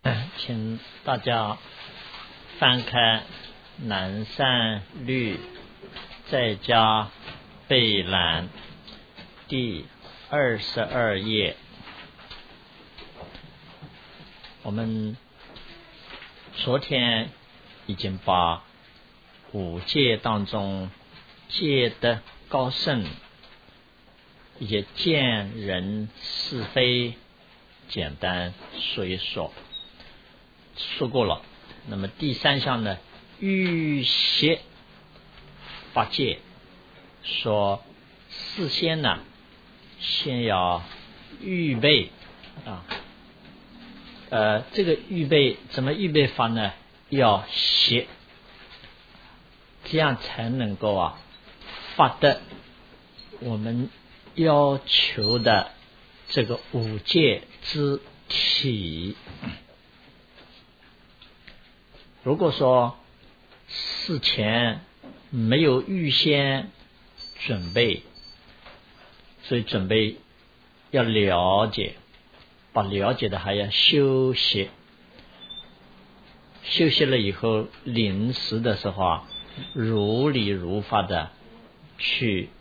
请大家翻开南山律在家备览第22页。我们昨天已经把五戒当中戒的高胜一些见人是非简单说一说过了。那么第三项呢，预邪八戒，说事先呢先要预备这个预备怎么预备法呢？要写，这样才能够发的我们要求的这个五戒之体。如果说事前没有预先准备，所以准备要了解，把了解的还要修习，修习了以后临时的时候如理如法的去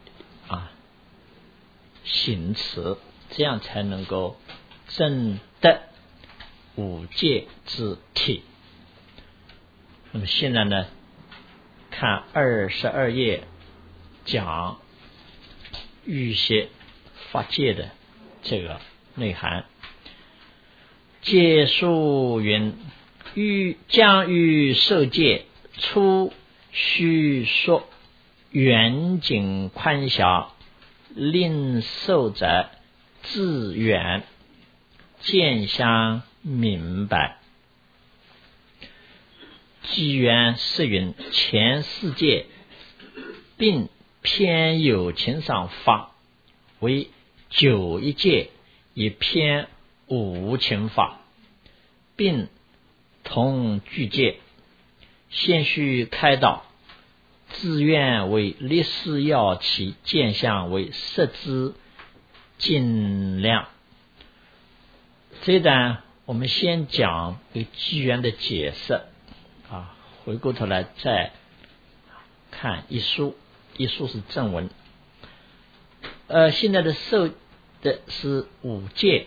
行持，这样才能够证得五戒之体。那么现在呢，看22页讲预邪发戒的这个内涵。戒书云：将欲受戒，初须说远景宽狭，令受者自远，见相明白。机缘是云：前四戒并偏有情上法，为九一戒以偏无情法，并同具戒，先须开导，自愿为立事要起，见相为摄之尽量。这一段我们先讲对机缘的解释回过头来再看一书是正文。现在的受的是五戒：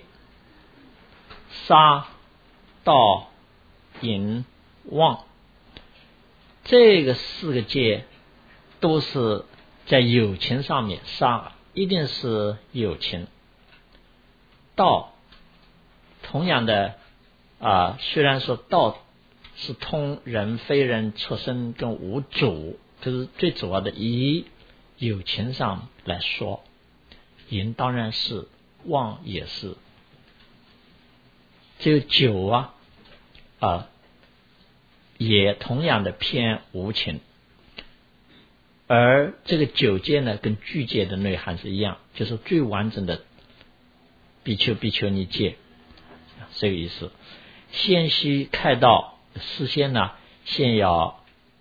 杀、盗、淫、妄，这个四个戒都是在有情上面。杀一定是有情，盗同样的虽然说盗是通人非人畜生跟无主，这是最主要的以有情上来说。淫当然是，妄也是。这个酒也同样的偏无情，而这个九戒呢跟具戒的内涵是一样，就是最完整的比丘尼戒，这个意思。先须开导，事先呢先要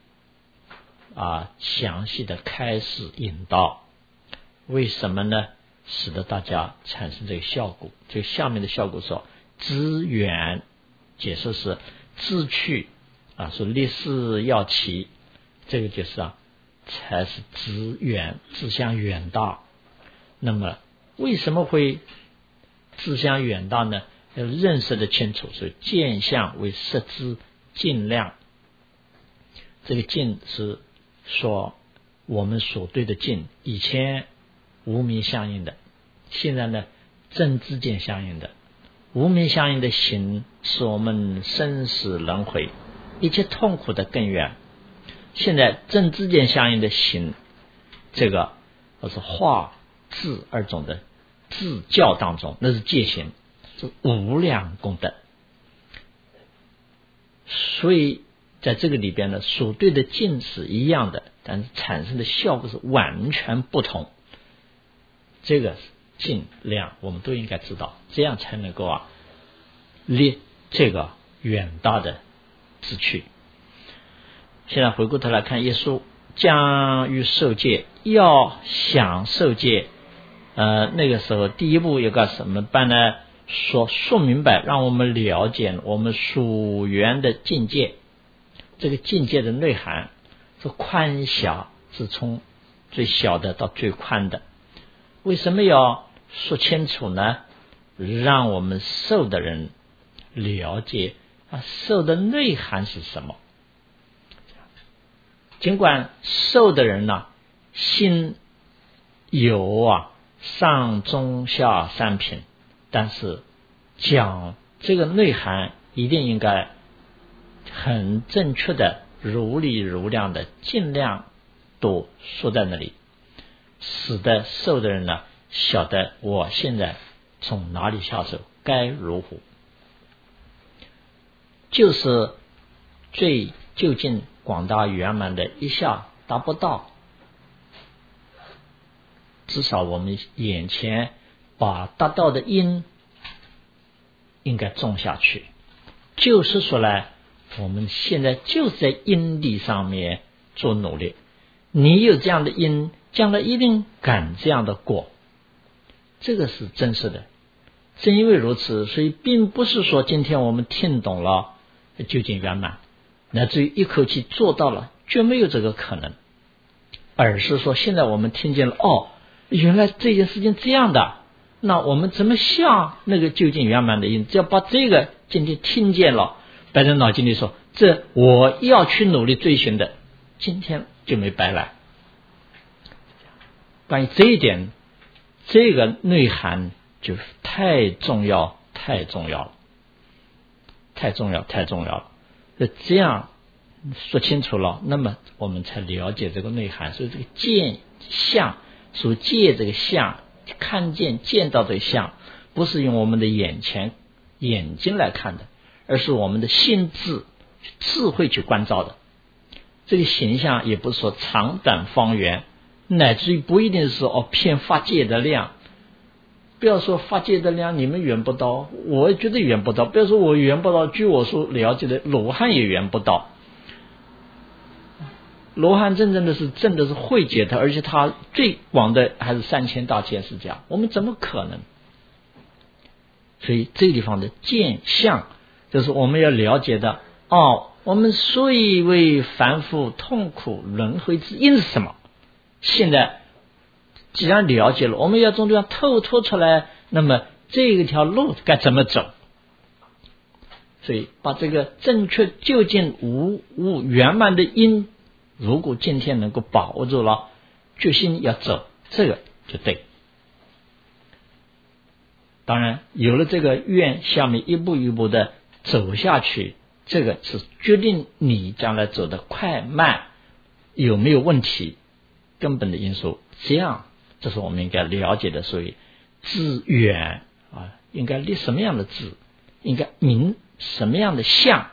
详细的开示引导。为什么呢？使得大家产生这个效果。这个下面的效果说知远，解释是知趣说立事要起，这个就是才是知远，志向远大。那么为什么会志向远大呢？要认识的清楚，所以见相为摄之尽量。这个尽是说我们所对的尽，以前无明相应的，现在呢正知见相应的。无明相应的行是我们生死轮回一切痛苦的根源，现在正知见相应的行，这个是化智二种的自教当中，那是戒行，是无量功德。所以在这个里边呢，所对的境是一样的，但是产生的效果是完全不同。这个尽量我们都应该知道，这样才能够立这个远大的志趣。现在回过头来看耶稣将欲受戒，要想受戒那个时候第一步有个什么办呢？ 说明白，让我们了解我们属缘的境界，这个境界的内涵，这宽狭是从最小的到最宽的。为什么要说清楚呢？让我们受的人了解受的内涵是什么。尽管受的人心有上中下三品，但是讲这个内涵一定应该很正确的，如理如量的，尽量都说在那里，使得受的人晓得我现在从哪里下手，该如何。就是最究竟广大圆满的一下达不到，至少我们眼前把达到的因应该种下去。就是说呢，我们现在就是在因力上面做努力，你有这样的因，将来一定感这样的果，这个是真实的。正因为如此，所以并不是说今天我们听懂了究竟圆满，乃至于一口气做到了，绝没有这个可能。而是说现在我们听见了，原来这件事情这样的，那我们怎么向那个究竟圆满的因，只要把这个今天听见了，摆在脑筋里说，这我要去努力追寻的，今天就没白来。关于这一点，这个内涵就太重要太重要了，太重要太重要了。这样说清楚了，那么我们才了解这个内涵。所以这个见相，所借这个相，看见见到这个相，不是用我们的眼睛来看的，而是我们的心智慧去关照的。这个形象也不是说长短方圆，乃至于不一定是偏发界的量。不要说发界的量你们圆不到，我觉得圆不到。不要说我圆不到，据我所了解的，罗汉也圆不到。罗汉真的是慧解的，而且他最广的还是3000大千世家，我们怎么可能？所以这个地方的见相，就是我们要了解的我们所以为凡夫痛苦轮回之因是什么？现在既然了解了，我们要从这样透脱出来，那么这条路该怎么走？所以把这个正确究竟无圆满的因，如果今天能够把握住了，决心要走，这个就对。当然有了这个愿，下面一步一步的走下去，这个是决定你将来走得快慢有没有问题根本的因素。这是我们应该了解的。所以知远应该立什么样的志，应该明什么样的相。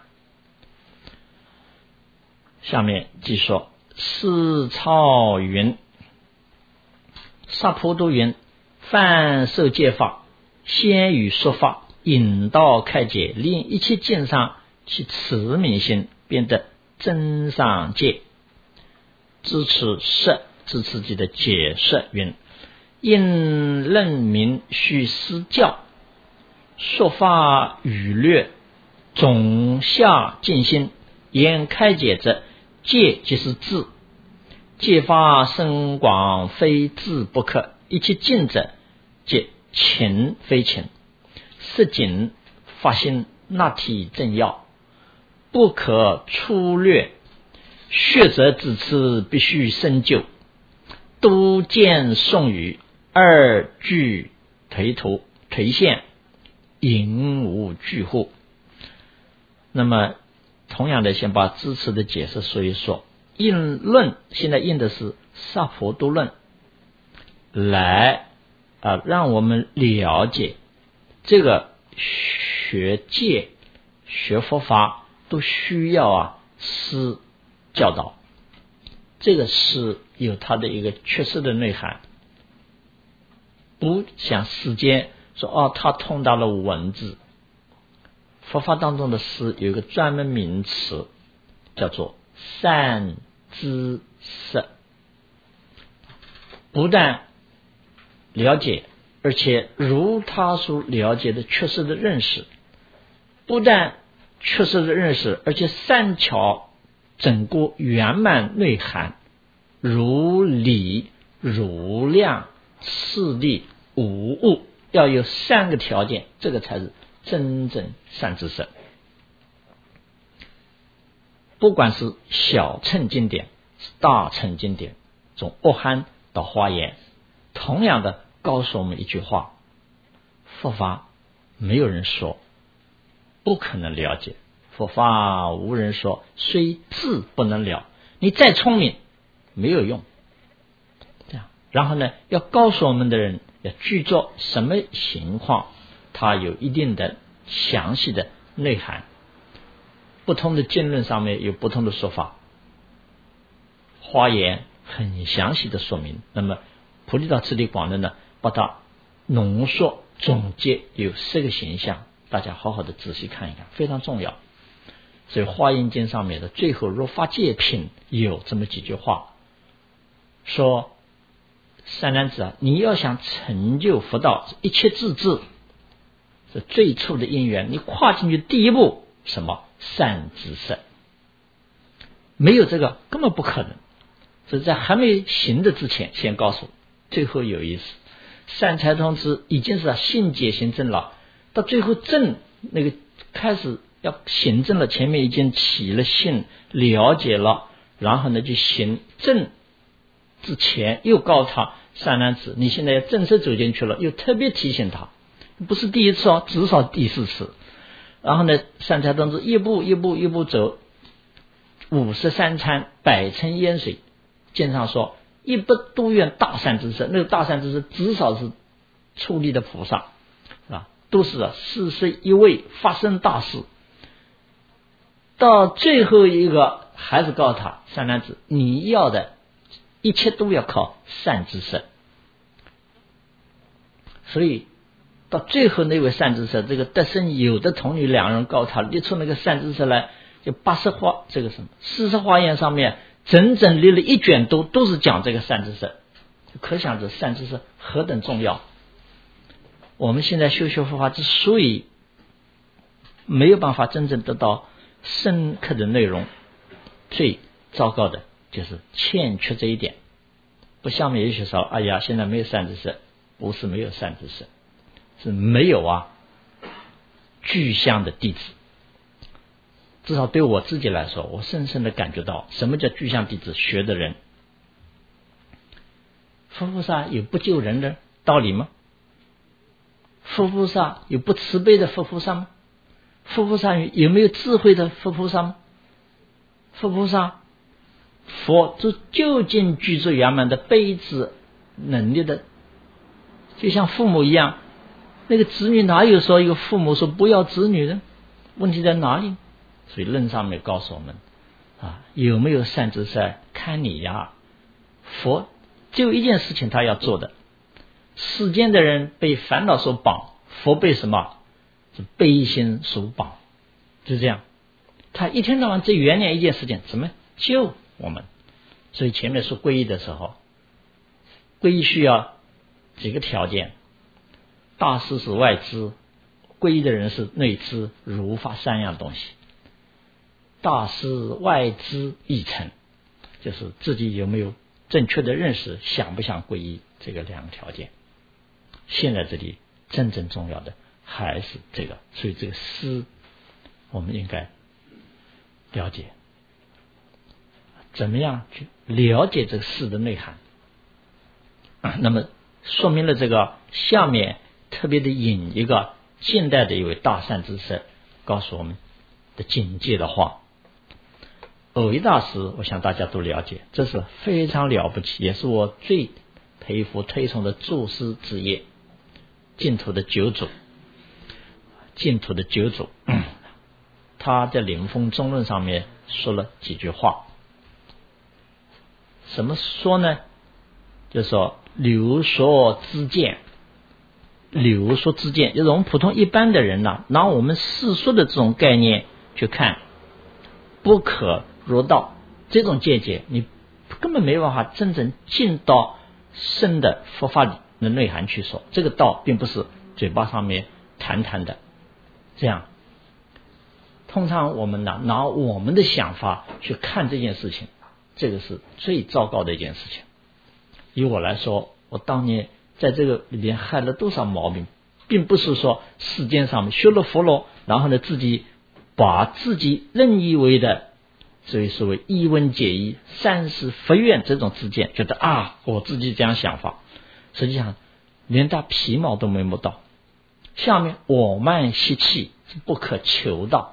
下面继说，释超云，萨婆多云，凡受戒法，先于说法，引导开解，令一切见上其持名心，变得真上戒。支持释，支持记的解释云，因任民须施教，说法语略，总下尽心，言开解者，戒即是智，戒法深广，非智不可。一切尽者，即情非情。是谨发心，那体正要，不可粗略。学者之词，必须深究。都见颂语，二句颓现，引无惧护。那么同样的，先把支持的解释说一说。印论现在印的是萨婆多论，来让我们了解这个学戒学佛法都需要师教导，这个是有它的一个确实的内涵，不像世间说它通达了文字。佛法当中的师有一个专门名词，叫做善知识。不但了解， 而且如他所了解的确实的认识，不但确实的认识，而且善巧整个圆满内涵，如理如量四力无误，要有3个条件，这个才是真正善知识。不管是小乘经典大乘经典，从阿含到华严，同样的告诉我们一句话：佛法没有人说不可能了解，佛法无人说虽智不能了，你再聪明没有用。这样，然后呢，要告诉我们的人要具作什么情况，它有一定的详细的内涵。不同的经论上面有不同的说法，华严很详细的说明，那么菩提道次第广论呢，把它浓缩总结有4个形象，大家好好的仔细看一看，非常重要。所以华严经上面的最后若法界品有这么几句话，说善男子啊，你要想成就佛道，一切自治是最初的因缘，你跨进去第一步什么？善知识。没有这个根本不可能，所以在还没行的之前先告诉。最后有意思，善财童子已经是信解行证了，到最后证那个开始要行证了，前面已经起了信了解了，然后呢就行证之前又告诉他，善男子你现在要正式走进去了，又特别提醒他，不是第一次哦，至少第4次。然后呢，善财童子一步一步走，53参百称淹水，经常说一不都愿大善知识，那个大善知识至少是出离的菩萨啊，都是41位发生大事。到最后一个还是告诉他，善男子你要的一切都要靠善知识。所以到最后那位善知识，这个得生有的童女2人告诉他，列出那个善知识来，就80华这个什么40华严上面整整列了1卷都是讲这个善知识，可想这善知识何等重要。我们现在修学佛法之所以没有办法真正得到深刻的内容，最糟糕的就是欠缺这一点。不像有些说，哎呀，现在没有善知识，不是没有善知识，是没有具象的弟子。至少对我自己来说，我深深的感觉到什么叫具象弟子。学的人，佛菩萨有不救人的道理吗？佛菩萨有不慈悲的佛菩萨吗？佛菩萨有没有智慧的佛菩萨吗？佛菩萨，佛就究竟具足圆满的悲智能力的，就像父母一样。那个子女哪有说一个父母说不要子女的？问题在哪里？所以论上面告诉我们有没有善知识看你呀。佛只有一件事情他要做的，世间的人被烦恼所绑，佛被什么？是悲心所绑，就这样。他一天到晚只原谅一件事情，怎么救我们？所以前面说皈依的时候，皈依需要几个条件。大师是外知，皈依的人是内知，如法3样东西。大师外知一成，就是自己有没有正确的认识，想不想皈依，这个2个条件。现在这里真正重要的还是这个，所以这个诗我们应该了解，怎么样去了解这个诗的内涵。那么说明了这个，下面特别的引一个近代的一位大善知识告诉我们的警戒的话。蕅益大师我想大家都了解，这是非常了不起，也是我最佩服推崇的注释之业，净土的九祖。他在临风中论上面说了几句话。什么说呢？就是说流说知见，就是我们普通一般的人拿我们世俗的这种概念去看，不可入道，这种见解你根本没办法真正进到深的佛法里的内涵去说，这个道并不是嘴巴上面谈谈的。这样，通常我们拿我们的想法去看这件事情，这个是最糟糕的一件事情。以我来说，我当年在这个里面害了多少毛病，并不是说世间上面学了佛了，然后呢自己把自己认以为的所谓一文解义、三世佛愿这种自见，觉得我自己这样想法，实际上连他皮毛都没摸到。下面我慢习气是不可求道，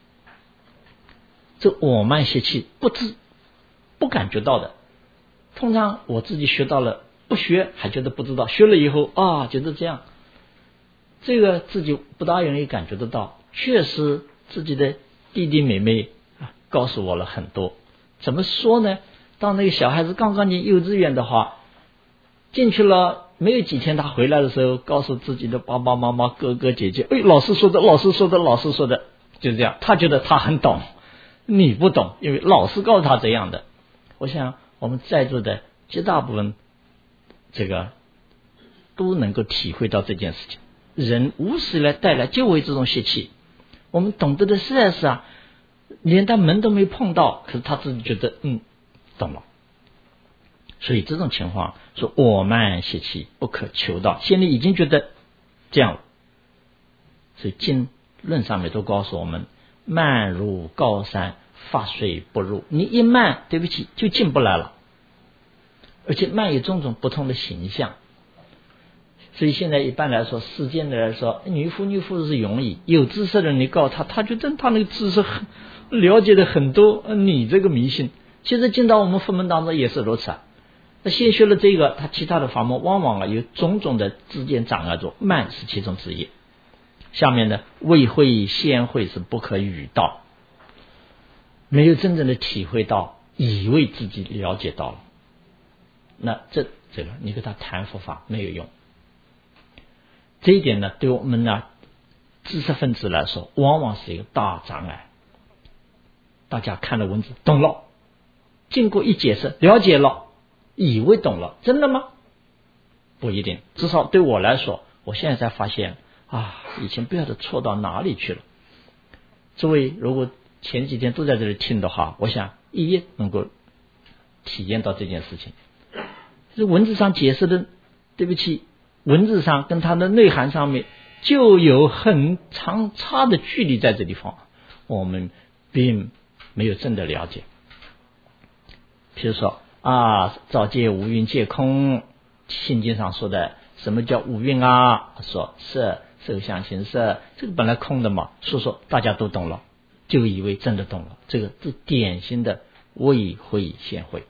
这我慢习气不感觉到的。通常我自己学到了，不学还觉得不知道，学了以后觉得这样，这个自己不大容易感觉得到。确实自己的弟弟妹妹告诉我了很多。怎么说呢？当那个小孩子刚刚进幼稚园的话，进去了没有几天，他回来的时候告诉自己的爸爸妈妈、哥哥姐姐，老师说的，就这样。他觉得他很懂，你不懂，因为老师告诉他这样的。我想我们在座的绝大部分这个都能够体会到这件事情。人无始来带来就为这种习气，我们懂得的实在是连他门都没碰到，可是他自己觉得懂了。所以这种情况说我慢习气不可求道，心里已经觉得这样了。所以经论上面都告诉我们，慢如高山，发水不入。你一慢，对不起，就进不来了。而且慢有种种不同的形象。所以现在一般来说，世间的来说，女夫是容易，有知识的人你告诉他觉得他那个知识了解的很多，你这个迷信。其实进到我们佛门当中也是如此。那先学了这个，他其他的法门往往有种种的之间障碍住，慢是其中之一。下面呢，未会先会是不可语道，没有真正的体会到，以为自己了解到了，那这个你跟他谈佛法没有用。这一点呢，对我们知识分子来说，往往是一个大障碍。大家看了文字懂了，经过一解释了解了，以为懂了，真的吗？不一定。至少对我来说，我现在才发现以前不晓得错到哪里去了。诸位如果前几天都在这里听的话，我想一一能够体验到这件事情。这文字上解释的，对不起，文字上跟它的内涵上面就有很长差的距离在这地方，我们并没有真的了解。比如说照见五蕴皆空，心经上说的什么叫五蕴说色受想行识，这个本来空的嘛，说大家都懂了，就以为真的懂了。这个是典型的未会先会，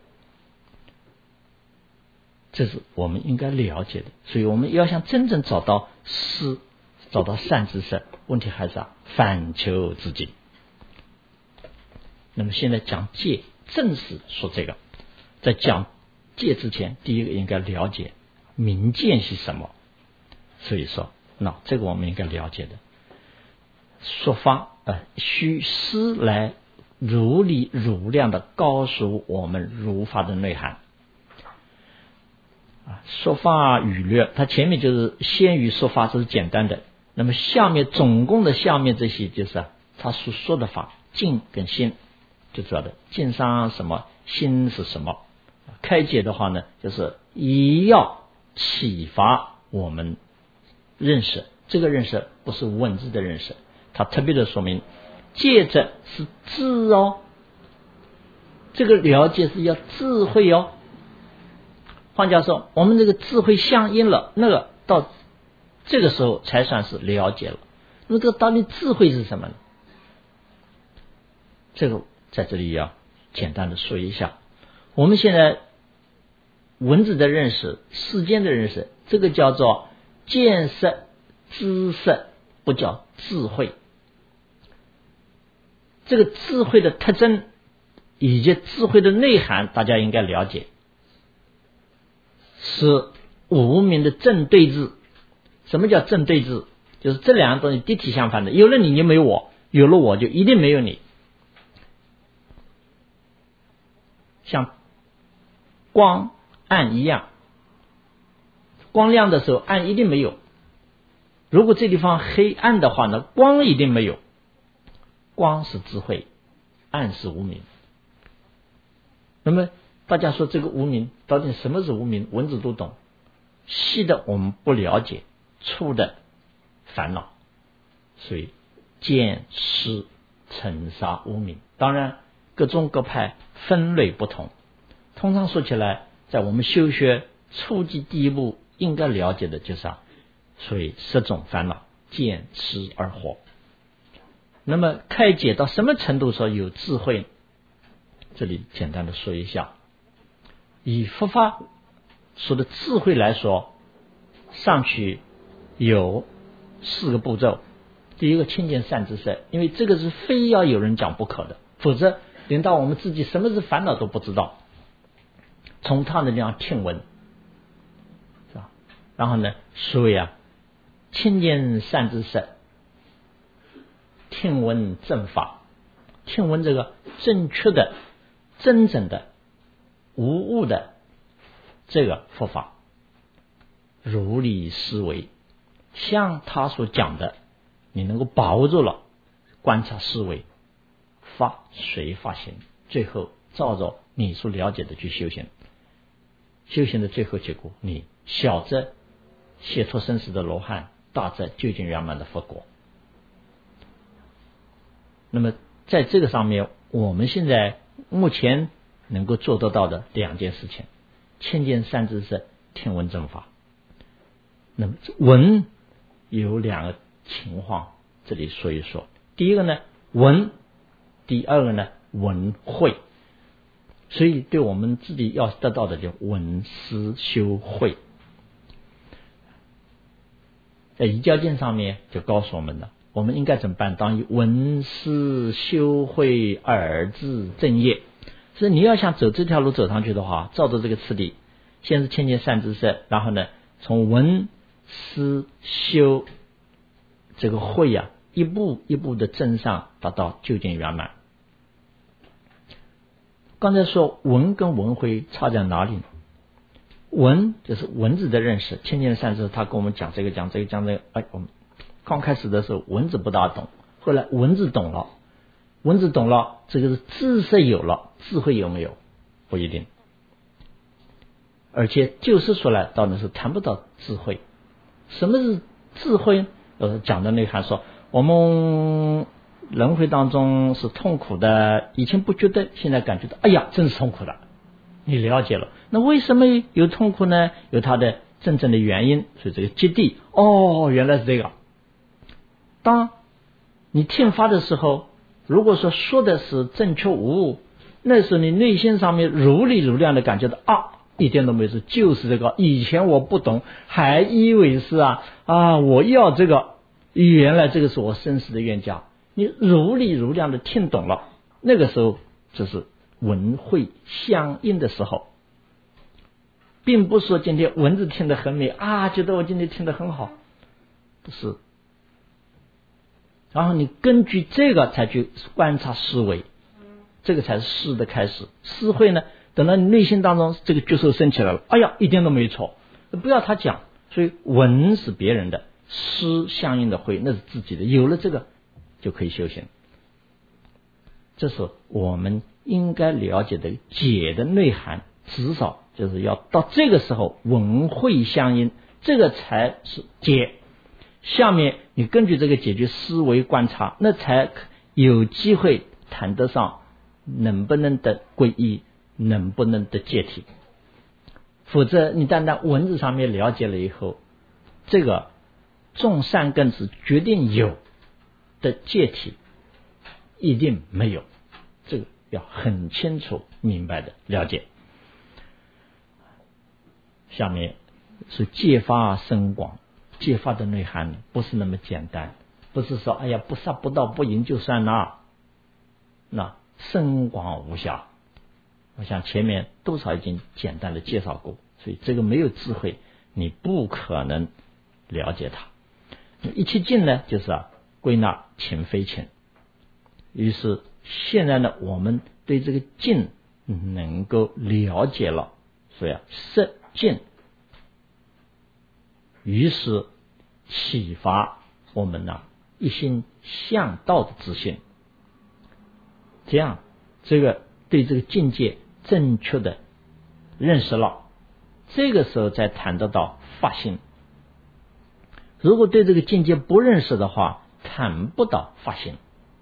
这是我们应该了解的。所以我们要想真正找到善知识，问题还是反求自己。那么现在讲戒，正是说这个。在讲戒之前，第一个应该了解明见是什么。所以说这个我们应该了解的。说法须师来如理如量的告诉我们如法的内涵。说法语略，它前面就是先于说法，这是简单的。那么下面总共的下面这些就是他所说的法，静跟心就知道的。静上什么，心是什么。开解的话呢，就是一要启发我们认识，这个认识不是文字的认识，它特别的说明戒者是智这个了解是要智慧换句话说，我们这个智慧相应了，那个到这个时候才算是了解了。那么这个到底智慧是什么呢？这个在这里要简单的说一下。我们现在文字的认识，世间的认识，这个叫做见识知识，不叫智慧。这个智慧的特征以及智慧的内涵，大家应该了解，是无明的正对治。什么叫正对治？就是这两样东西敌体相反的，有了你就没有我，有了我就一定没有你。像光暗一样， 光亮的时候暗一定没有，如果这地方黑暗的话呢，光一定没有。光是智慧，暗是无明。那么大家说这个无明到底什么是无明？文字都懂，细的我们不了解，粗的烦恼，所以见识尘沙无明。当然各宗各派分类不同，通常说起来，在我们修学初级第一步应该了解的就是所以10种烦恼见识而活。那么开解到什么程度说有智慧？这里简单的说一下，以佛法说的智慧来说，上去有4个步骤。第一个亲见善知识，因为这个是非要有人讲不可的，否则连到我们自己什么是烦恼都不知道。从他的这样听闻，是吧？然后呢，所以亲见善知识，听闻正法，听闻这个正确的、真正的、无误的这个佛法，如理思维，像他所讲的，你能够把握住了，观察思维，发随发行，最后照着你所了解的去修行。修行的最后结果，你小则解脱生死的罗汉，大则究竟圆满的佛果。那么在这个上面，我们现在目前能够做得到的2件事情：亲见善知识，听闻正法。那么闻有2个情况，这里说一说。第一个呢，闻；第二个呢，闻慧。所以对我们自己要得到的就闻思修慧。在仪教经上面就告诉我们了，我们应该怎么办？当以闻思修慧2字正业。所以你要想走这条路走上去的话，照着这个次第，先是亲见善知识，然后呢，从闻思修这个慧一步一步的增上，达到究竟圆满。刚才说闻跟闻慧差在哪里？闻就是文字的认识，亲见善知识他跟我们讲这个讲这个，我们刚开始的时候文字不大懂，后来文字懂了，这个是知识有了，智慧有没有不一定。而且就是出来到底是谈不到智慧。什么是智慧？讲的内涵说，我们轮回当中是痛苦的，以前不觉得，现在感觉到，哎呀，真是痛苦的。你了解了，那为什么有痛苦呢？有它的真正的原因。所以这个基地，原来是这个。当你听法的时候，如果说的是正确无误，那时候你内心上面如理如量的感觉到一点都没事，就是这个。以前我不懂，还以为是我要这个，原来这个是我生死的冤家。你如理如量的听懂了，那个时候就是文慧相应的时候，并不是说今天文字听得很美觉得我今天听得很好，不是。然后你根据这个才去观察思维，这个才是思的开始。思慧呢，等到你内心当中这个觉受升起来了，一点都没错，不要他讲。所以文是别人的，思相应的慧那是自己的，有了这个就可以修行。这是我们应该了解的解的内涵，至少就是要到这个时候文慧相应，这个才是解。下面你根据这个解决思维观察，那才有机会谈得上能不能得皈依，能不能得戒体。否则你单单文字上面了解了以后，这个种善根是决定有的戒体一定没有，这个要很清楚明白的了解。下面是戒法深广，戒法的内涵不是那么简单，不是说不杀不盗不淫就算了，那深广无暇。我想前面多少已经简单的介绍过，所以这个没有智慧你不可能了解它。一切境呢，就是归纳情非情。于是现在呢，我们对这个境能够了解了，所以色境于是启发我们一心向道的自信，这样这个对这个境界正确的认识了，这个时候才谈得到发心。如果对这个境界不认识的话，谈不到发心。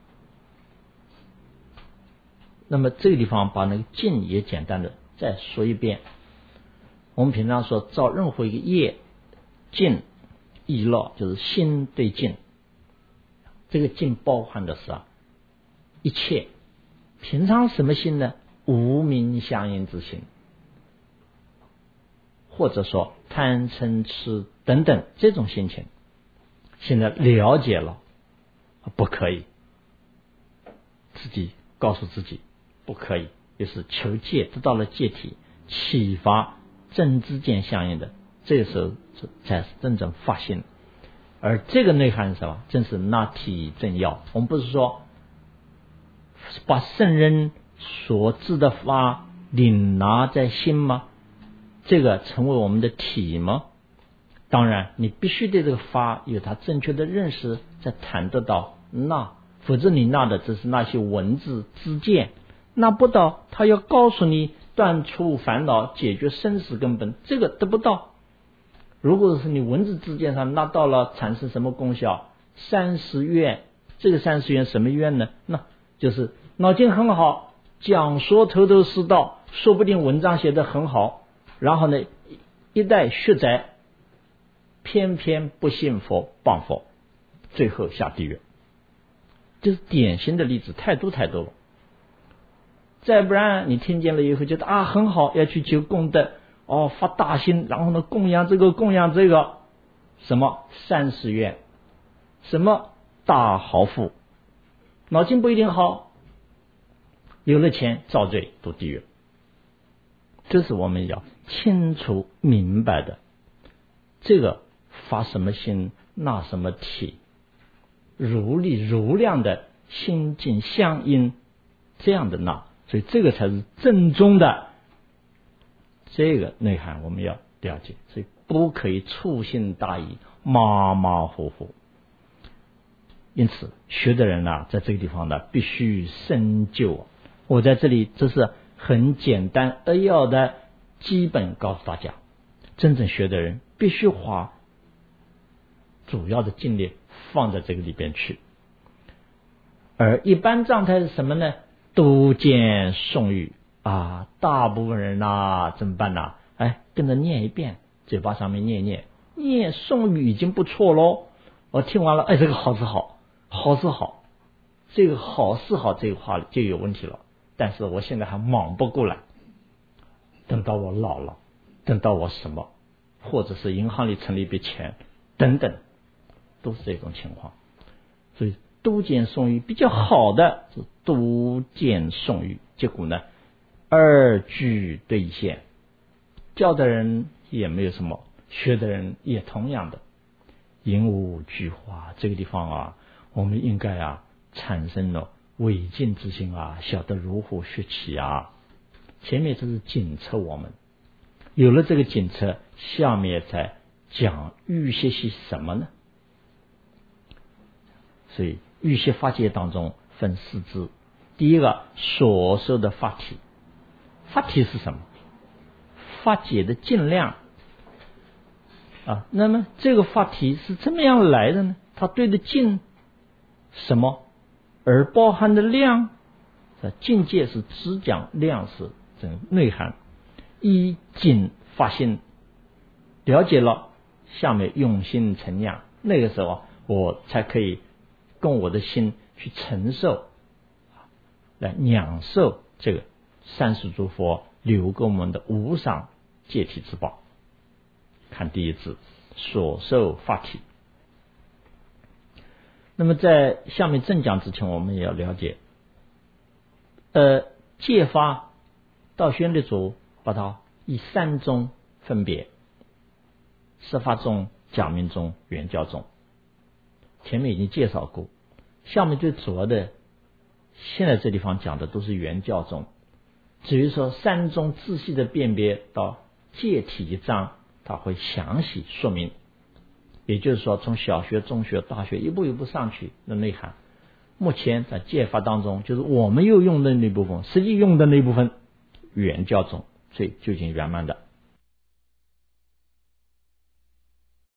那么这个地方把那个境也简单的再说一遍。我们平常说造任何一个业，境意乐，就是心对境，这个境包含的是一切。平常什么心呢？无明相应之心，或者说贪嗔痴等等这种心情。现在了解了，不可以，自己告诉自己不可以，就是求戒，得到了戒体，启发正知见相应的，这个时候才是真正发心。而这个内涵是什么？正是那体正要。我们不是说把圣人所知的法领拿在心吗？这个成为我们的体吗？当然你必须对这个法有它正确的认识，才谈得到那，否则你那的只是那些文字知见，那不到他要告诉你断除烦恼，解决生死根本，这个得不到。如果是你文字知见上那到了产生什么功效？30愿，这个30愿什么愿呢？那就是脑筋很好，讲说头头是道，说不定文章写得很好，然后呢一代学宅，偏偏不信佛谤佛，最后下地狱。这是典型的例子，太多太多了。再不然你听见了以后觉得很好，要去求功德，发大心，然后呢供养这个供养这个，什么30愿，什么大豪富，脑筋不一定好，有了钱遭罪堕地狱。这是我们要清楚明白的。这个发什么心，纳什么体，如理如量的心境相应，这样的纳，所以这个才是正宗的这个内涵，我们要了解。所以不可以粗心大意，马马虎虎。因此学的人在这个地方必须深究。我在这里这是很简单扼要的基本告诉大家，真正学的人必须花主要的精力放在这个里边去。而一般状态是什么呢？都见诵语大部分人怎么办呢？跟着念一遍，嘴巴上面念诵语已经不错咯。我听完了，这个好是好，好是好，这个好是好，这个话就有问题了。但是我现在还忙不过来，等到我老了，等到我什么，或者是银行里存了一笔钱等等，都是这种情况。所以都见诵语比较好的是都见诵语，结果呢二句兑现，教的人也没有什么，学的人也同样的，引无句话。这个地方我们应该产生了违禁之心晓得如何学起前面这是警策我们，有了这个警策，下面才讲欲学习什么呢？所以欲学法界当中分4支。第一个所受的法体，法体是什么？法界的尽量那么这个法体是怎么样来的呢？它对的尽什么，而包含的量，境界是只讲量是这个内涵。依尽发心，了解了，下面用心成量，那个时候我才可以跟我的心去承受，来享受这个30诸佛留给我们的无上戒体之宝。看第一字所受法体。那么在下面正讲之前，我们也要了解戒法道宣律祖把它以3宗分别：释法宗、假名宗、圆教宗。前面已经介绍过，下面最主要的现在这地方讲的都是圆教宗。至于说3宗仔细的辨别到戒体一章，它会详细说明也就是说从小学、中学、大学一步一步上去的内涵。目前在戒法当中，就是我们又用的那部分，实际用的那部分圆教中最究竟圆满的。